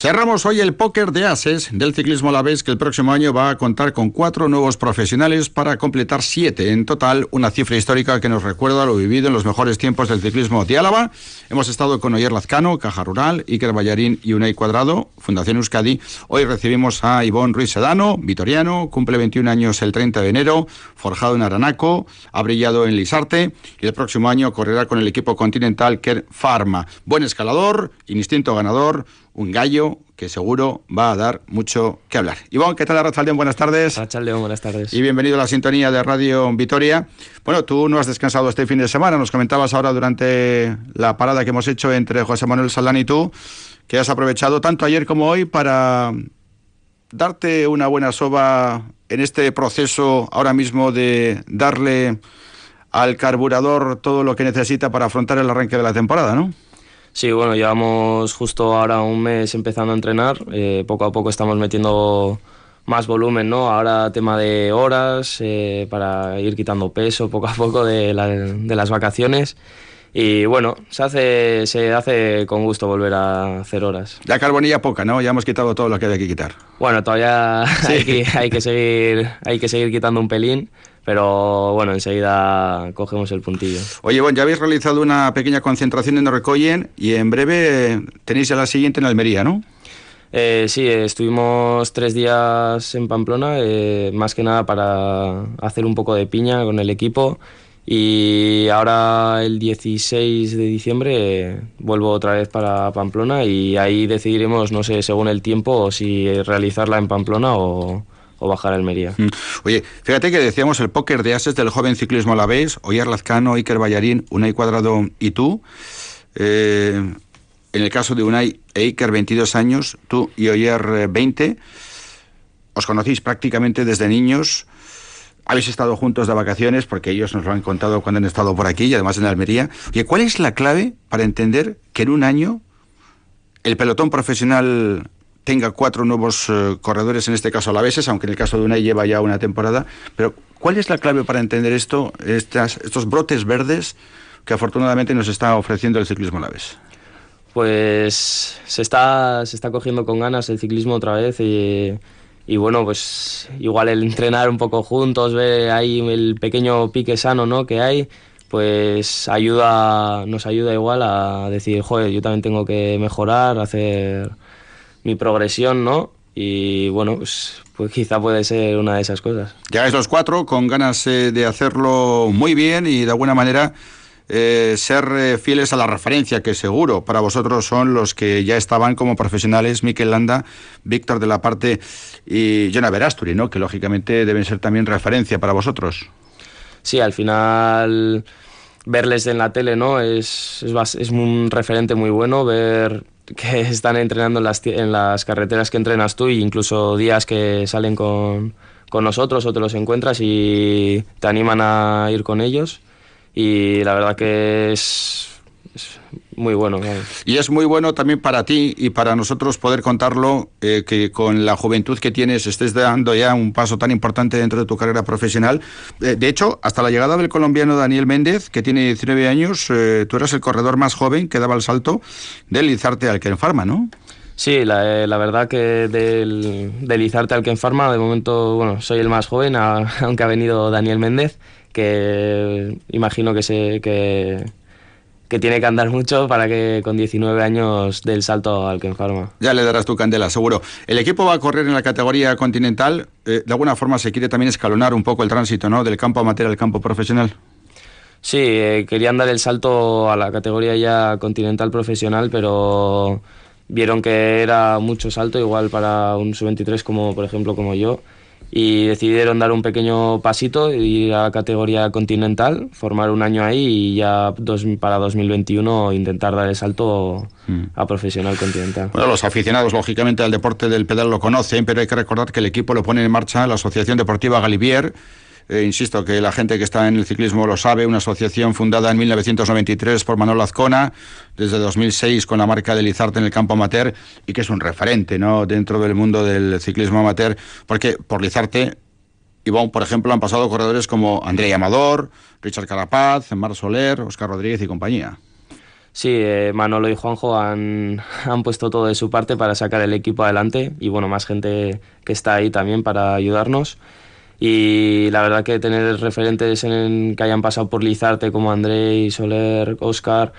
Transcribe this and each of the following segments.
Cerramos hoy el póker de ases del ciclismo alavés, que el próximo año va a contar con 4 nuevos profesionales para completar 7 en total, una cifra histórica que nos recuerda lo vivido en los mejores tiempos del ciclismo de Álava. Hemos estado con Oyer Lazcano, Caja Rural, Iker Ballarín y Unai Cuadrado, Fundación Euskadi. Hoy recibimos a Ivón Ruiz Sedano, vitoriano, cumple 21 años el 30 de enero, forjado en Aranaco, ha brillado en Lisarte y el próximo año correrá con el equipo continental Kern Pharma. Buen escalador, instinto ganador, un gallo que seguro va a dar mucho que hablar. Ivón, ¿qué tal, Arratsaldeon? Buenas tardes. Arratsaldeon, buenas tardes. Y bienvenido a la sintonía de Radio Vitoria. Bueno, tú no has descansado este fin de semana, nos comentabas ahora durante la parada que hemos hecho entre José Manuel Saldán y tú, que has aprovechado tanto ayer como hoy para darte una buena soba en este proceso ahora mismo de darle al carburador todo lo que necesita para afrontar el arranque de la temporada, ¿no? Sí, bueno, llevamos justo ahora un mes empezando a entrenar, poco a poco estamos metiendo más volumen, ¿no? Ahora tema de horas, para ir quitando peso poco a poco de las vacaciones. Y bueno, se hace con gusto volver a hacer horas. Ya carbonilla poca, ¿no? Ya hemos quitado todo lo que había que quitar. Bueno, todavía sí. hay que seguir quitando un pelín, pero bueno, enseguida cogemos el puntillo. Oye, bueno, ya habéis realizado una pequeña concentración en Orrecoyen y en breve tenéis ya la siguiente en Almería, ¿no? Sí, estuvimos 3 días en Pamplona, más que nada para hacer un poco de piña con el equipo. Y ahora el 16 de diciembre vuelvo otra vez para Pamplona y ahí decidiremos, no sé, según el tiempo, si realizarla en Pamplona o bajar a Almería. Oye, fíjate que decíamos el póker de ases del joven ciclismo alavés, Oyer Lazcano, Iker Ballarín, Unai Cuadrado y tú. En el caso de Unai e Iker, 22 años, tú y Oyer, 20. Os conocéis prácticamente desde niños. Habéis estado juntos de vacaciones, porque ellos nos lo han contado cuando han estado por aquí y además en Almería. Oye, ¿cuál es la clave para entender que en un año el pelotón profesional tenga 4 nuevos corredores, en este caso alaveses, aunque en el caso de Unai lleva ya una temporada? Pero ¿cuál es la clave para entender esto, estos brotes verdes que afortunadamente nos está ofreciendo el ciclismo alavés? Pues se está cogiendo con ganas el ciclismo otra vez y bueno, pues igual el entrenar un poco juntos, ver ahí el pequeño pique sano, ¿no?, que hay, pues nos ayuda igual a decir, joder, yo también tengo que mejorar, hacer mi progresión, ¿no? Y bueno, pues quizá puede ser una de esas cosas. Llegáis los 4 con ganas de hacerlo muy bien y de alguna manera ser fieles a la referencia, que seguro para vosotros son los que ya estaban como profesionales, Mikel Landa, Víctor de la Parte y Jona Verasturi, ¿no?, que lógicamente deben ser también referencia para vosotros. Sí, al final verles en la tele, ¿no?, es un referente muy bueno, ver que están entrenando en las carreteras que entrenas tú, e incluso días que salen con nosotros o te los encuentras y te animan a ir con ellos. Y la verdad que es muy bueno, claro. Y es muy bueno también para ti y para nosotros poder contarlo, que con la juventud que tienes estés dando ya un paso tan importante dentro de tu carrera profesional. De hecho, hasta la llegada del colombiano Daniel Méndez, que tiene 19 años, tú eras el corredor más joven que daba el salto del Lizarte al Kern Pharma, ¿no? Sí, la verdad que del Lizarte al Kern Pharma, de momento, bueno, soy el más joven, aunque ha venido Daniel Méndez, que imagino que tiene que andar mucho para que con 19 años dé el salto al Kern Pharma. Ya le darás tu candela, seguro. El equipo va a correr en la categoría continental. De alguna forma se quiere también escalonar un poco el tránsito, ¿no?, del campo amateur al campo profesional. Sí, querían dar el salto a la categoría ya continental profesional, pero vieron que era mucho salto, igual para un sub-23 como, por ejemplo, como yo, y decidieron dar un pequeño pasito, ir a la categoría continental, formar un año ahí y ya para 2021 intentar dar el salto a profesional continental. Bueno, los aficionados, lógicamente, al deporte del pedal lo conocen, pero hay que recordar que el equipo lo pone en marcha la Asociación Deportiva Galibier. Insisto que la gente que está en el ciclismo lo sabe, una asociación fundada en 1993 por Manolo Azcona, desde 2006 con la marca de Lizarte en el campo amateur, y que es un referente, ¿no?, dentro del mundo del ciclismo amateur, porque por Lizarte, Ivón, por ejemplo, han pasado corredores como Andrei Amador, Richard Carapaz, Mar Soler, Óscar Rodríguez y compañía. Sí, Manolo y Juanjo han puesto todo de su parte para sacar el equipo adelante y bueno, más gente que está ahí también para ayudarnos. Y la verdad que tener referentes que hayan pasado por Lizarte como Andrei, Soler, Óscar,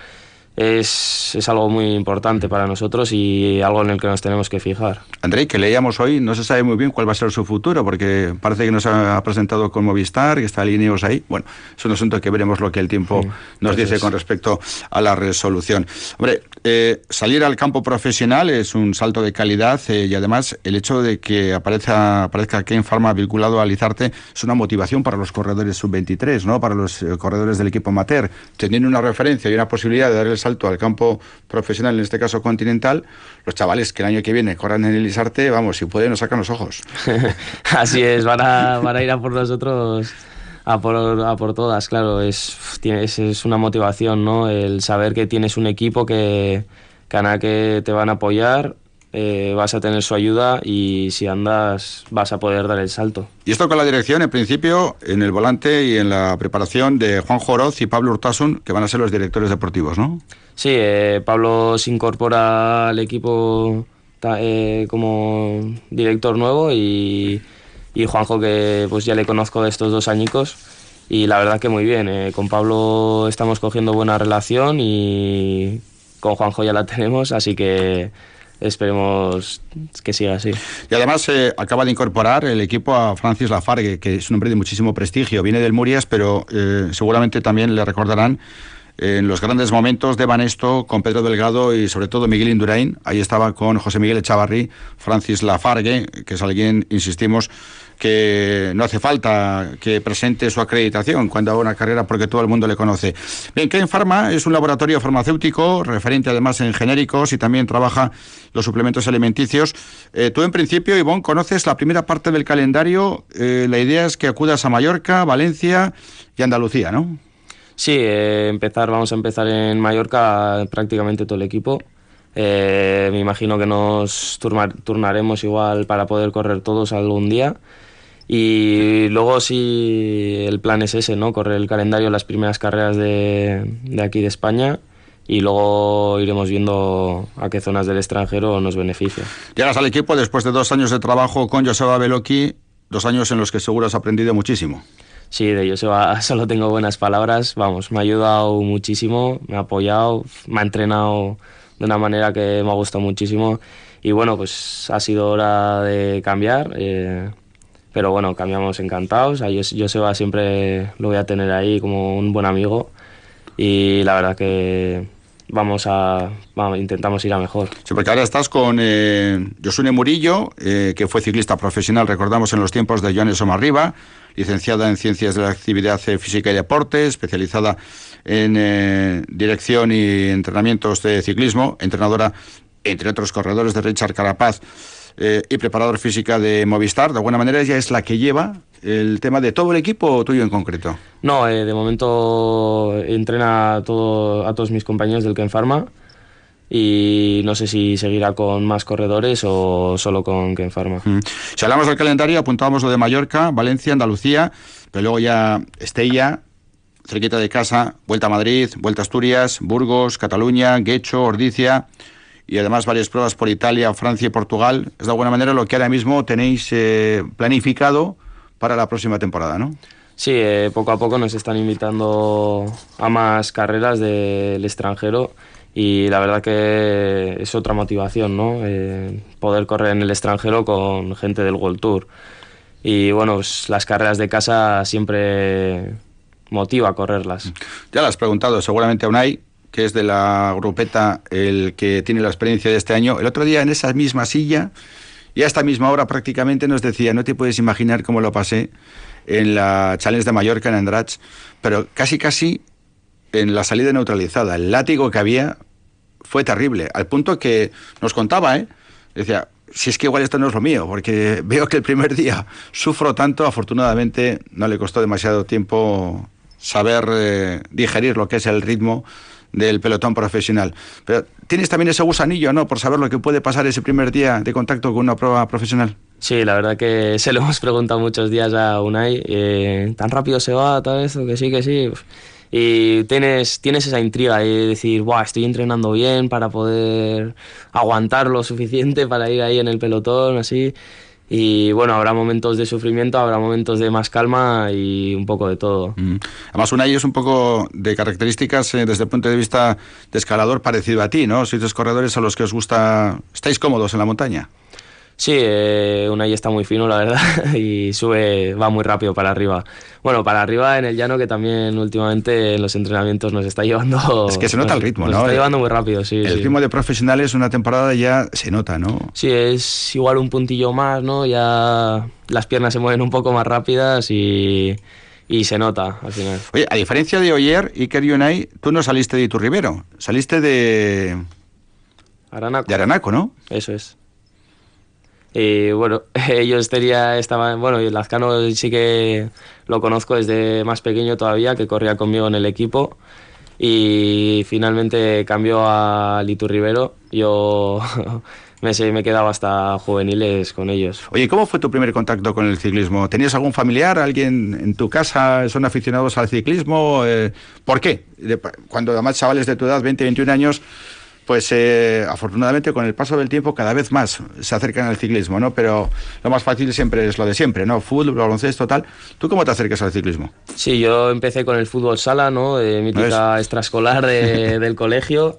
es algo muy importante para nosotros y algo en el que nos tenemos que fijar. Andrei, que leíamos hoy, no se sabe muy bien cuál va a ser su futuro, porque parece que nos ha presentado con Movistar, que está alineados ahí. Bueno, es un asunto que veremos lo que el tiempo nos dice con respecto a la resolución. Hombre, salir al campo profesional es un salto de calidad y además el hecho de que aparezca Ken Pharma vinculado a Lizarte es una motivación para los corredores sub-23, ¿no? Para los corredores del equipo amateur. Teniendo una referencia y una posibilidad de dar el salto al campo profesional, en este caso continental, los chavales que el año que viene corran en el Lizarte, vamos, si pueden nos sacan los ojos. Así es, van a ir a por nosotros, a por todas, claro, es una motivación, ¿no? El saber que tienes un equipo que te van a apoyar, vas a tener su ayuda y si andas vas a poder dar el salto. Y esto con la dirección, en principio, en el volante y en la preparación de Juan Joroz y Pablo Urtasun, que van a ser los directores deportivos, ¿no? Sí, Pablo se incorpora al equipo como director nuevo y Juanjo, que pues ya le conozco de estos 2 añicos y la verdad que muy bien. Con Pablo estamos cogiendo buena relación y con Juanjo ya la tenemos, así que esperemos que siga así. Y además acaba de incorporar el equipo a Francis Lafargue, que es un hombre de muchísimo prestigio. Viene del Murias, pero seguramente también le recordarán en los grandes momentos de Banesto con Pedro Delgado y sobre todo Miguel Indurain. Ahí estaba con José Miguel Echavarri, Francis Lafargue, que es alguien, insistimos, que no hace falta que presente su acreditación cuando haga una carrera porque todo el mundo le conoce. Bien, Ken Pharma es un laboratorio farmacéutico, referente además en genéricos y también trabaja los suplementos alimenticios. Tú en principio, Ivonne, conoces la primera parte del calendario. La idea es que acudas a Mallorca, Valencia y Andalucía, ¿no? Sí, vamos a empezar en Mallorca prácticamente todo el equipo. Me imagino que nos turnaremos igual para poder correr todos algún día. Y luego sí, el plan es ese, ¿no? Correr el calendario, las primeras carreras de aquí de España y luego iremos viendo a qué zonas del extranjero nos beneficia. Llegas al equipo después de 2 años de trabajo con Joseba Beloki, 2 años en los que seguro has aprendido muchísimo. Sí, de Joseba solo tengo buenas palabras, vamos, me ha ayudado muchísimo, me ha apoyado, me ha entrenado de una manera que me ha gustado muchísimo y bueno, pues ha sido hora de cambiar, pero bueno, cambiamos encantados. A Joseba siempre lo voy a tener ahí como un buen amigo y la verdad que intentamos ir a mejor. Sí, porque ahora estás con Josune Murillo, que fue ciclista profesional, recordamos, en los tiempos de Joan Somarriba, licenciada en Ciencias de la Actividad Física y Deporte, especializada en dirección y entrenamientos de ciclismo, entrenadora, entre otros corredores, de Richard Carapaz, y preparador física de Movistar. De alguna manera ella es la que lleva el tema de todo el equipo o tuyo en concreto. No, de momento entrena a todos mis compañeros del Ken Pharma y no sé si seguirá con más corredores o solo con Ken Pharma. Si hablamos del calendario, apuntábamos lo de Mallorca, Valencia, Andalucía, pero luego ya Estella, cerquita de casa, Vuelta a Madrid, Vuelta a Asturias, Burgos, Cataluña, Guecho, Ordizia y además varias pruebas por Italia, Francia y Portugal. Es de alguna manera lo que ahora mismo tenéis planificado para la próxima temporada, ¿no? Sí, poco a poco nos están invitando a más carreras del extranjero y la verdad que es otra motivación, ¿no? Poder correr en el extranjero con gente del World Tour. Y bueno, pues las carreras de casa siempre motiva a correrlas. Ya lo has preguntado seguramente a Unai, que es de la grupeta el que tiene la experiencia de este año. El otro día en esa misma silla y a esta misma hora prácticamente nos decía, no te puedes imaginar cómo lo pasé en la Challenge de Mallorca en Andratx, pero casi en la salida neutralizada. El látigo que había fue terrible, al punto que nos contaba, decía, si es que igual esto no es lo mío, porque veo que el primer día sufro tanto. Afortunadamente no le costó demasiado tiempo saber digerir lo que es el ritmo del pelotón profesional. Pero tienes también ese gusanillo, ¿no?, por saber lo que puede pasar ese primer día de contacto con una prueba profesional. Sí, la verdad que se lo hemos preguntado muchos días a Unai, ¿tan rápido se va, tal vez? Que sí, que sí. y tienes esa intriga de decir, buah, estoy entrenando bien para poder aguantar lo suficiente para ir ahí en el pelotón, así. Y bueno, habrá momentos de sufrimiento, habrá momentos de más calma y un poco de todo. Además, Unai es un poco de características desde el punto de vista de escalador parecido a ti, ¿no? Sois dos corredores a los que os gusta... ¿Estáis cómodos en la montaña? Sí, Unai está muy fino, la verdad, y va muy rápido para arriba. Bueno, para arriba en el llano, que también últimamente en los entrenamientos nos está llevando... Es que se nota el ritmo, ¿no? Nos está llevando muy rápido, sí. El ritmo de profesionales una temporada ya se nota, ¿no? Sí, es igual un puntillo más, ¿no? Ya las piernas se mueven un poco más rápidas y se nota al final. Oye, a diferencia de Oyer, Iker y Unai, tú no saliste de Iturribero, saliste de... Aranaco. De Aranaco, ¿no? Eso es. Y bueno, ellos estaban, bueno, y el Lazcano sí que lo conozco desde más pequeño todavía, que corría conmigo en el equipo, y finalmente cambió al Iturribero. Yo me quedaba hasta juveniles con ellos. Oye, ¿cómo fue tu primer contacto con el ciclismo? ¿Tenías algún familiar, alguien en tu casa, son aficionados al ciclismo? ¿Por qué? Cuando además chavales de tu edad, 20, 21 años... Pues afortunadamente con el paso del tiempo cada vez más se acercan al ciclismo, ¿no? Pero lo más fácil siempre es lo de siempre, ¿no? Fútbol, baloncesto, tal. ¿Tú cómo te acercas al ciclismo? Sí, yo empecé con el fútbol sala, ¿no? Mítica extraescolar del colegio,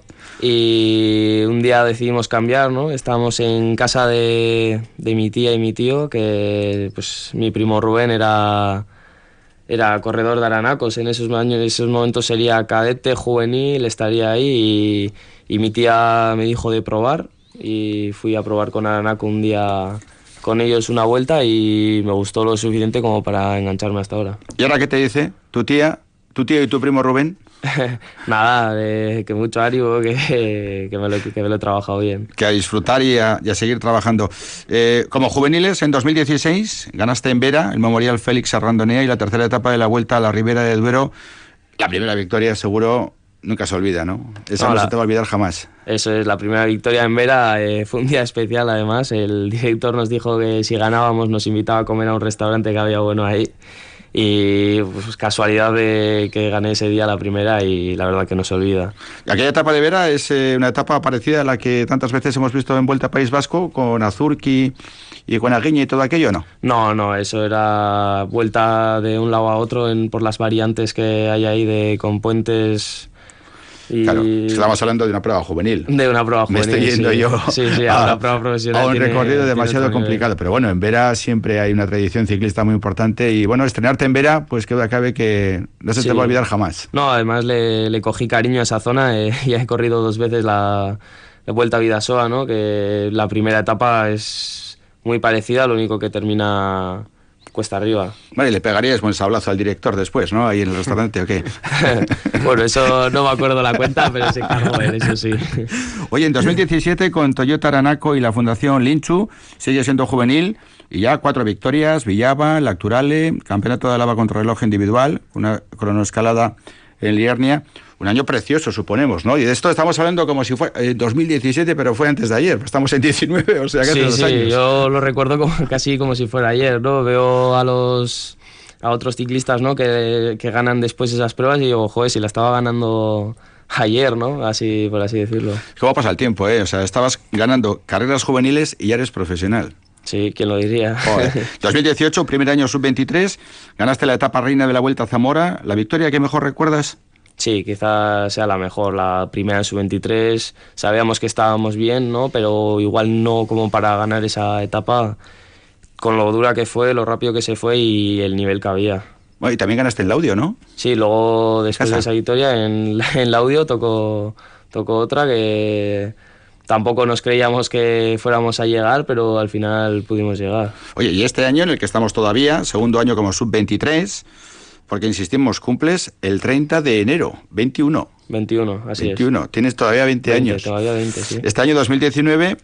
y un día decidimos cambiar, ¿no? Estábamos en casa de mi tía y mi tío, que pues mi primo Rubén era corredor de Aranacos. En esos momentos sería cadete, juvenil, estaría ahí, y mi tía me dijo de probar, y fui a probar con Aranaco un día con ellos una vuelta, y me gustó lo suficiente como para engancharme hasta ahora. ¿Y ahora qué te dice tu tío y tu primo Rubén? Nada, que mucho ánimo, que me lo he trabajado bien. Que a disfrutar y a seguir trabajando. Como juveniles, en 2016 ganaste en Vera el Memorial Félix Arrandonea y la tercera etapa de la Vuelta a la Ribera de Duero. La primera victoria seguro nunca se olvida, ¿no? Esa no se te va a olvidar jamás. Eso es, la primera victoria en Vera. Fue un día especial, además. El director nos dijo que si ganábamos nos invitaba a comer a un restaurante que había bueno ahí. Y pues, casualidad de que gané ese día la primera, y la verdad que no se olvida. Aquella etapa de Vera es una etapa parecida a la que tantas veces hemos visto en Vuelta a País Vasco, con Azurki y con Aguiña y todo aquello, ¿no? No, eso era vuelta de un lado a otro por las variantes que hay ahí con puentes. Claro, estamos hablando de una prueba juvenil. De una prueba juvenil. Me estoy yendo yo a una prueba profesional. A un recorrido demasiado complicado. Pero bueno, en Vera siempre hay una tradición ciclista muy importante. Y bueno, estrenarte en Vera, pues que duda cabe que no se te va a olvidar jamás. No, además le cogí cariño a esa zona. Ya he corrido 2 veces la Vuelta a Bidasoa, ¿no? Que la primera etapa es muy parecida, lo único que termina cuesta arriba. Vale, le pegarías buen sablazo al director después, ¿no? Ahí en el restaurante, ¿o qué? Bueno, eso no me acuerdo la cuenta, pero se cargó él, eso sí. Oye, en 2017 con Toyota Aranaco y la Fundación Linchu, sigue siendo juvenil, y ya 4 victorias, Villaba, Lacturale, Campeonato de Lava Contrarreloj individual, una cronoescalada en Liernia. Un año precioso, suponemos, ¿no? Y de esto estamos hablando como si fuera 2017, pero fue antes de ayer. Estamos en 19, o sea que hace 2 años. Sí, yo lo recuerdo casi como si fuera ayer, ¿no? Veo a otros ciclistas, ¿no? que ganan después esas pruebas, y digo, joder, si la estaba ganando ayer, ¿no? Así, por así decirlo. ¿Cómo pasa el tiempo, eh? O sea, estabas ganando carreras juveniles y ya eres profesional. Sí, ¿quién lo diría? Joder. 2018, primer año sub-23, ganaste la etapa reina de la Vuelta a Zamora. ¿La victoria que mejor recuerdas? Sí, quizás sea la mejor, la primera en sub-23. Sabíamos que estábamos bien, ¿no? Pero igual no como para ganar esa etapa, con lo dura que fue, lo rápido que se fue y el nivel que había. Bueno, y también ganaste en Laudio, ¿no? Sí, luego después de esa victoria en Laudio tocó otra que tampoco nos creíamos que fuéramos a llegar, pero al final pudimos llegar. Oye, y este año en el que estamos todavía, segundo año como sub-23... Porque, insistimos, cumples el 30 de enero, 21. 21, así 21. Es. Tienes todavía 20 años. Todavía 20, sí. Este año 2019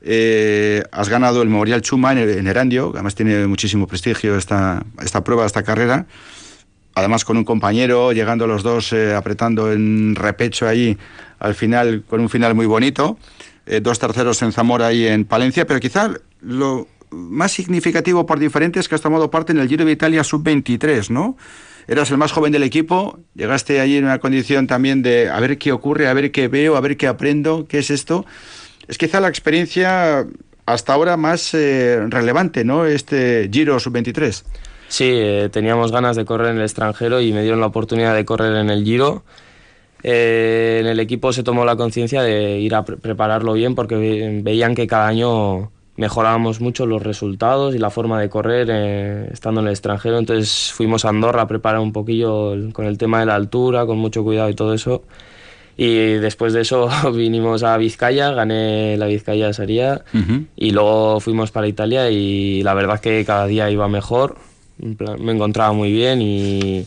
has ganado el Memorial Chuma en Erandio, que además tiene muchísimo prestigio esta prueba, esta carrera. Además con un compañero, llegando los dos apretando en repecho ahí, al final, con un final muy bonito. 2 terceros en Zamora y en Palencia, pero quizá lo más significativo por diferente es que has tomado parte en el Giro de Italia sub-23, ¿no? eras el más joven del equipo, llegaste allí en una condición también de a ver qué ocurre, a ver qué veo, a ver qué aprendo, qué es esto. Es quizá la experiencia hasta ahora más relevante, ¿no? Este Giro Sub-23. Sí, teníamos ganas de correr en el extranjero y me dieron la oportunidad de correr en el Giro. En el equipo se tomó la conciencia de ir a prepararlo bien porque veían que cada año mejorábamos mucho los resultados y la forma de correr estando en el extranjero. Entonces fuimos a Andorra a preparar un poquillo con el tema de la altura, con mucho cuidado y todo eso. Y después de eso vinimos a Vizcaya, gané la Vizcaya Saría y luego fuimos para Italia y la verdad es que cada día iba mejor, me encontraba muy bien y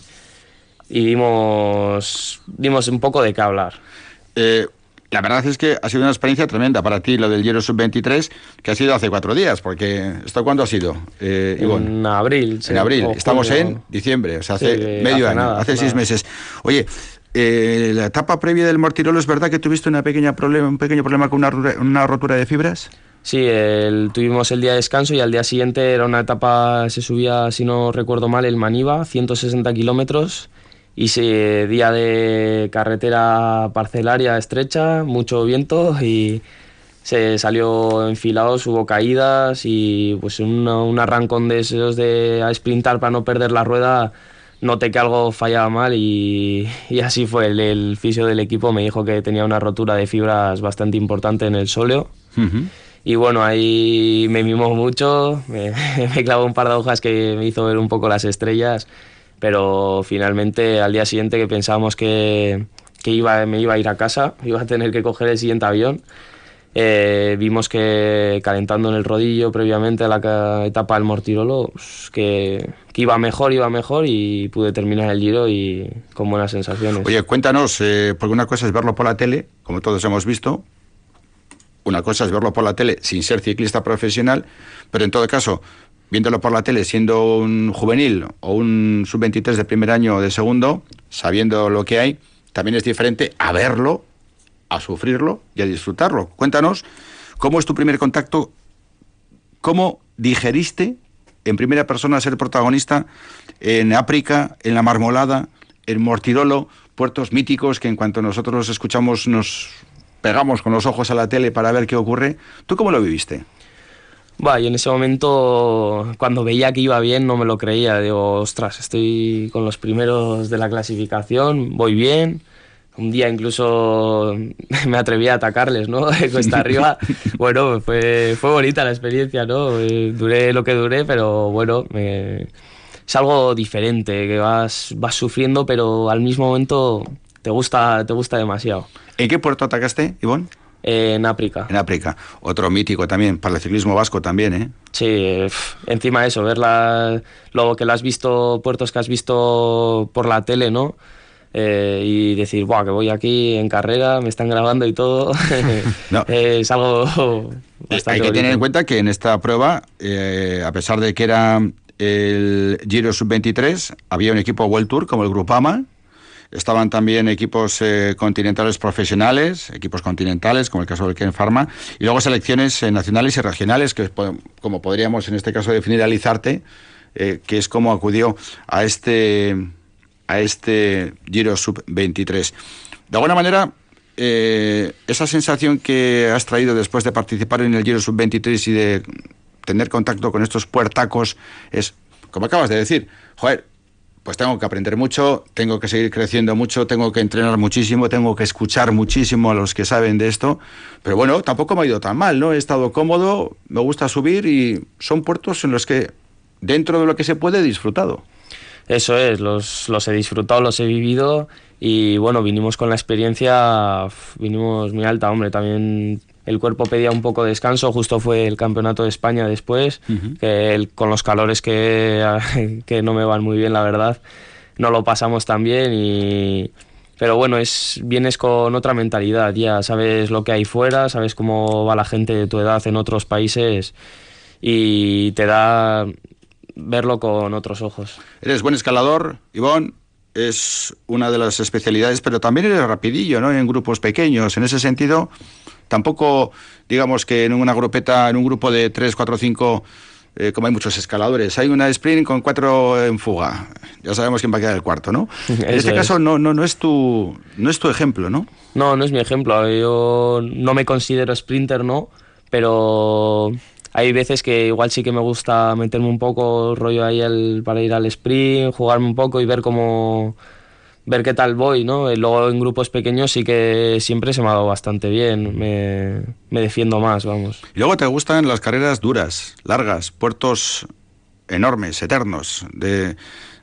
dimos un poco de qué hablar. La verdad es que ha sido una experiencia tremenda para ti lo del Giro Sub-23, que ha sido hace 4 días, porque ¿esto cuándo ha sido, Ivonne? En abril. En abril, estamos en diciembre, o sea, hace medio año, hace 6 meses. Oye, la etapa previa del Mortirolo, ¿es verdad que tuviste un pequeño problema con una rotura de fibras? Sí, tuvimos el día de descanso y al día siguiente era una etapa, se subía, si no recuerdo mal, el Maniva, 160 kilómetros, y día de carretera parcelaria estrecha, mucho viento y se salió enfilados, hubo caídas y pues un arrancón de esos a sprintar para no perder la rueda, noté que algo fallaba mal y así fue. El fisio del equipo me dijo que tenía una rotura de fibras bastante importante en el sóleo. Y bueno, ahí me mimó mucho, me clavó un par de hojas que me hizo ver un poco las estrellas, pero finalmente al día siguiente que pensábamos que me iba a ir a casa, iba a tener que coger el siguiente avión, vimos que calentando en el rodillo previamente a la etapa del Mortirolo, pues, que iba mejor y pude terminar el Giro y con buenas sensaciones. Oye, cuéntanos, porque una cosa es verlo por la tele, como todos hemos visto, una cosa es verlo por la tele sin ser ciclista profesional, pero en todo caso, viéndolo por la tele siendo un juvenil o un sub-23 de primer año o de segundo, sabiendo lo que hay, también es diferente a verlo, a sufrirlo y a disfrutarlo. Cuéntanos, ¿cómo es tu primer contacto? ¿Cómo digeriste en primera persona ser protagonista en Áprica, en La Marmolada, en Mortirolo, puertos míticos que en cuanto nosotros los escuchamos nos pegamos con los ojos a la tele para ver qué ocurre? ¿Tú cómo lo viviste? Y en ese momento, cuando veía que iba bien, no me lo creía. Digo, ostras, estoy con los primeros de la clasificación, voy bien. Un día incluso me atreví a atacarles, ¿no? Cuesta arriba. Bueno, fue bonita la experiencia, ¿no? Duré lo que duré, pero bueno, es algo diferente, que vas sufriendo, pero al mismo momento te gusta demasiado. ¿En qué puerto atacaste, Ivonne? En Áprica. En Áprica, otro mítico también, para el ciclismo vasco también, ¿eh? Sí, encima de eso, ver lo que puertos que has visto por la tele, ¿no? Y decir, ¡buah, que voy aquí en carrera, me están grabando y todo! No. Es algo bastante Hay que bonito. tener en cuenta que en esta prueba, a pesar de que era el Giro Sub-23, había un equipo World Tour como el Groupama. Estaban también equipos continentales profesionales, equipos continentales, como el caso del Ken Pharma, y luego selecciones nacionales y regionales, que como podríamos en este caso definir al Izarte, que es como acudió a este Giro Sub-23. De alguna manera, esa sensación que has traído después de participar en el Giro Sub-23 y de tener contacto con estos puertacos es, como acabas de decir, joder, pues tengo que aprender mucho, tengo que seguir creciendo mucho, tengo que entrenar muchísimo, tengo que escuchar muchísimo a los que saben de esto, pero bueno, tampoco me ha ido tan mal, ¿no? He estado cómodo, me gusta subir y son puertos en los que, dentro de lo que se puede, he disfrutado. Eso es, los he disfrutado, los he vivido y bueno, vinimos con la experiencia, vinimos muy alta, hombre, también el cuerpo pedía un poco de descanso, justo fue el Campeonato de España después, que con los calores que no me van muy bien, la verdad, no lo pasamos tan bien pero bueno, vienes con otra mentalidad, ya sabes lo que hay fuera, sabes cómo va la gente de tu edad en otros países y te da verlo con otros ojos. Eres buen escalador, Ivonne, es una de las especialidades, pero también eres rapidillo, ¿no? En grupos pequeños, en ese sentido, tampoco, digamos que en una grupeta, en un grupo de 3, 4, 5, como hay muchos escaladores, hay una sprint con 4 en fuga, ya sabemos quién va a quedar el cuarto, ¿no? En este caso no es tu ejemplo, ¿no? No, no es mi ejemplo. Yo no me considero sprinter, ¿no? Pero hay veces que igual sí que me gusta meterme un poco rollo ahí para ir al sprint, jugarme un poco y ver qué tal voy, ¿no? Y luego en grupos pequeños sí que siempre se me ha dado bastante bien, me defiendo más, vamos. Y luego te gustan las carreras duras, largas, puertos enormes, eternos, de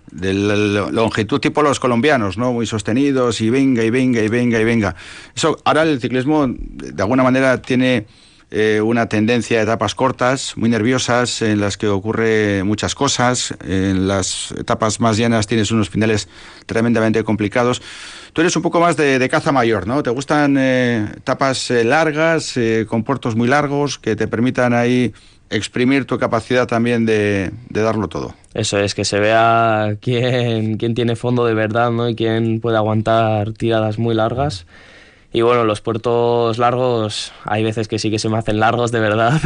longitud tipo los colombianos, ¿no? Muy sostenidos y venga, y venga, y venga, y venga. Eso, ahora el ciclismo de alguna manera tiene una tendencia a etapas cortas, muy nerviosas, en las que ocurre muchas cosas. En las etapas más llanas tienes unos finales tremendamente complicados. Tú eres un poco más de caza mayor, ¿no? ¿Te gustan etapas largas, con puertos muy largos, que te permitan ahí exprimir tu capacidad también de darlo todo? Eso es, que se vea quién tiene fondo de verdad, ¿no? Y quién puede aguantar tiradas muy largas. Y bueno, los puertos largos, hay veces que sí que se me hacen largos de verdad,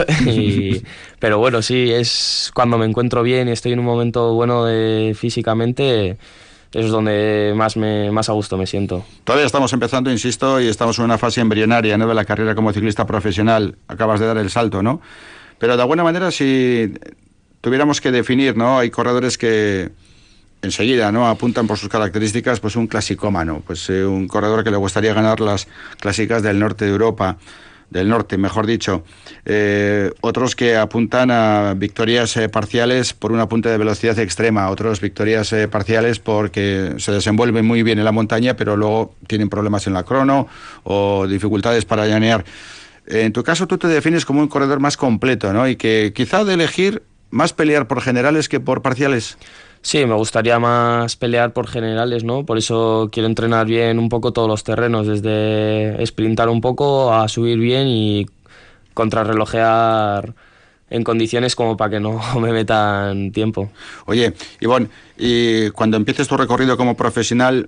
pero bueno, sí, es cuando me encuentro bien y estoy en un momento bueno físicamente, es donde más a gusto me siento. Todavía estamos empezando, insisto, y estamos en una fase embrionaria, ¿no?, de la carrera como ciclista profesional. Acabas de dar el salto, ¿no? Pero de alguna manera, si tuviéramos que definir, ¿no?, hay corredores que enseguida, ¿no?, apuntan por sus características, pues un clasicómano, pues un corredor que le gustaría ganar las clásicas del norte de Europa, del norte, mejor dicho. Otros que apuntan a victorias parciales por una punta de velocidad extrema, otros victorias parciales porque se desenvuelven muy bien en la montaña, pero luego tienen problemas en la crono o dificultades para llanear. En tu caso, tú te defines como un corredor más completo, ¿no?, y que quizá de elegir más pelear por generales que por parciales. Sí, me gustaría más pelear por generales, ¿no? Por eso quiero entrenar bien un poco todos los terrenos, desde sprintar un poco a subir bien y contrarrelojear en condiciones como para que no me metan tiempo. Oye, Ivonne, y cuando empieces tu recorrido como profesional,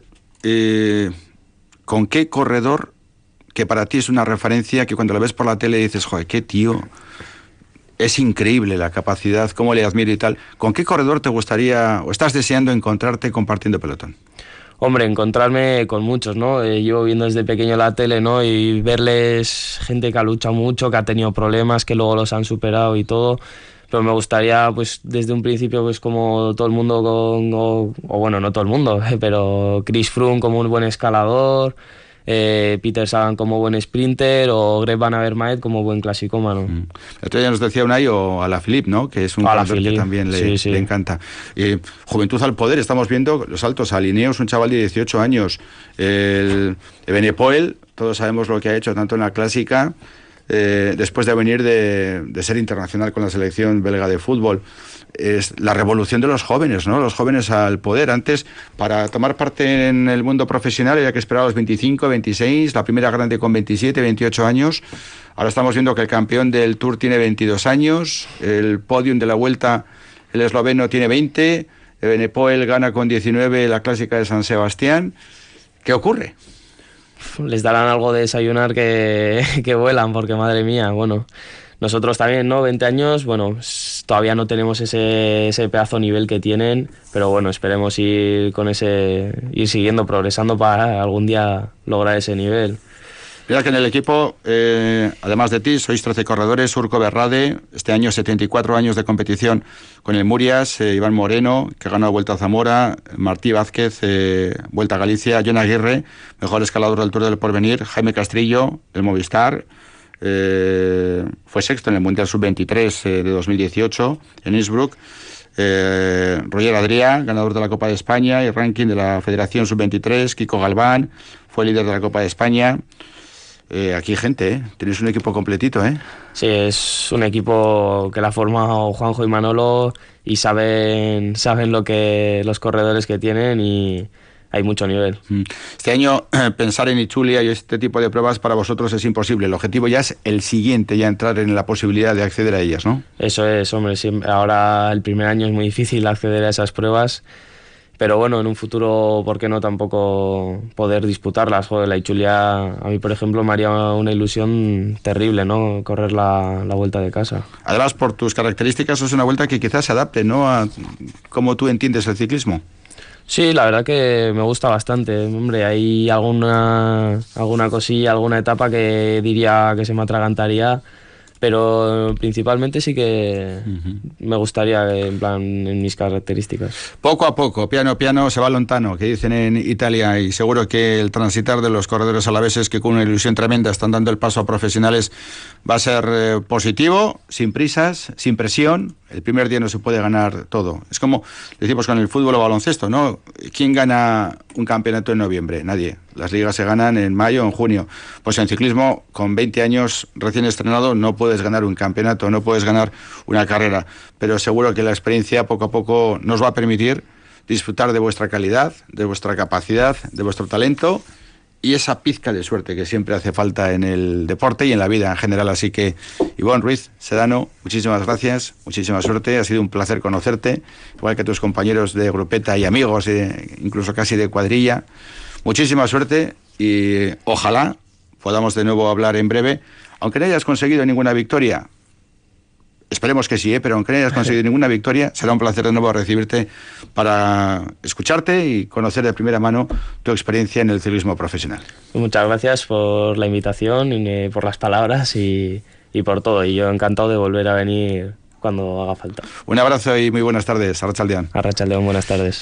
¿con qué corredor, que para ti es una referencia, que cuando lo ves por la tele dices, joder, qué tío, es increíble la capacidad, cómo le admiro y tal, ¿con qué corredor te gustaría o estás deseando encontrarte compartiendo pelotón? Hombre, encontrarme con muchos, ¿no? Llevo viendo desde pequeño la tele, ¿no? Y verles gente que ha luchado mucho, que ha tenido problemas, que luego los han superado y todo. Pero me gustaría, pues, desde un principio, pues, como todo el mundo, o bueno, no todo el mundo, pero Chris Froome como un buen escalador, Peter Sagan como buen sprinter o Greg Van Avermaet como buen clasicómano. El otro día nos decía Unai o Alaphilippe, ¿no?, que es un corredor que también le encanta. Juventud al poder, estamos viendo los saltos a Linneos, un chaval de 18 años. El Evenepoel, todos sabemos lo que ha hecho tanto en la clásica, después de venir de ser internacional con la selección belga de fútbol. Es la revolución de los jóvenes, ¿no? Los jóvenes al poder. Antes, para tomar parte en el mundo profesional había que esperar a los 25, 26, la primera grande con 27, 28 años. Ahora estamos viendo que el campeón del Tour tiene 22 años, el podium de la Vuelta, el esloveno, tiene 20, Evenepoel gana con 19 la clásica de San Sebastián. ¿Qué ocurre? Les darán algo de desayunar que vuelan, porque madre mía, bueno... Nosotros también, ¿no? 20 años, bueno, todavía no tenemos ese pedazo nivel que tienen, pero bueno, esperemos ir siguiendo progresando para algún día lograr ese nivel. Mira que en el equipo, además de ti, sois 13 corredores: Urko Berrade, este año 74 años de competición con el Murias, Iván Moreno, que ha ganado Vuelta a Zamora, Martí Vázquez, Vuelta a Galicia, Jon Aguirre, mejor escalador del Tour del Porvenir, Jaime Castrillo, del Movistar, fue sexto en el Mundial Sub-23 de 2018 en Innsbruck. Roger Adrià, ganador de la Copa de España y ranking de la Federación Sub-23. Kiko Galván fue líder de la Copa de España. Aquí hay gente, tenéis un equipo completito, ¿eh? Sí, es un equipo que la ha formado Juanjo y Manolo y saben los corredores que tienen y hay mucho nivel. Este año pensar en Itzulia y este tipo de pruebas para vosotros es imposible. El objetivo ya es el siguiente, ya entrar en la posibilidad de acceder a ellas, ¿no? Eso es, hombre. Ahora el primer año es muy difícil acceder a esas pruebas pero bueno, en un futuro, ¿por qué no tampoco poder disputarlas? Joder, la Itzulia, a mí por ejemplo me haría una ilusión terrible, ¿no? Correr la Vuelta de Casa. Además, por tus características es una vuelta que quizás se adapte, ¿no?, a cómo tú entiendes el ciclismo. Sí, la verdad que me gusta bastante. Hombre, hay alguna cosilla, alguna etapa que diría que se me atragantaría, pero principalmente sí que me gustaría, en plan, en mis características. Poco a poco, piano a piano, se va lontano, que dicen en Italia, y seguro que el transitar de los corredores alaveses, que con una ilusión tremenda están dando el paso a profesionales, va a ser positivo, sin prisas, sin presión. El primer día no se puede ganar todo. Es como decimos con el fútbol o baloncesto, ¿no? ¿Quién gana un campeonato en noviembre? Nadie. Las ligas se ganan en mayo o en junio. Pues en ciclismo, con 20 años recién estrenado, no puedes ganar un campeonato, no puedes ganar una carrera. Pero seguro que la experiencia poco a poco nos va a permitir disfrutar de vuestra calidad, de vuestra capacidad, de vuestro talento y esa pizca de suerte que siempre hace falta en el deporte y en la vida en general. Así que, Ivonne Ruiz Sedano, muchísimas gracias, muchísima suerte, ha sido un placer conocerte, igual que tus compañeros de grupeta y amigos, incluso casi de cuadrilla. Muchísima suerte y ojalá podamos de nuevo hablar en breve, aunque no hayas conseguido ninguna victoria. Esperemos que sí, pero aunque no hayas conseguido ninguna victoria, será un placer de nuevo recibirte para escucharte y conocer de primera mano tu experiencia en el ciclismo profesional. Muchas gracias por la invitación, y por las palabras y por todo. Y yo encantado de volver a venir cuando haga falta. Un abrazo y muy buenas tardes. Arratsaldeon. Arratsaldeon, buenas tardes.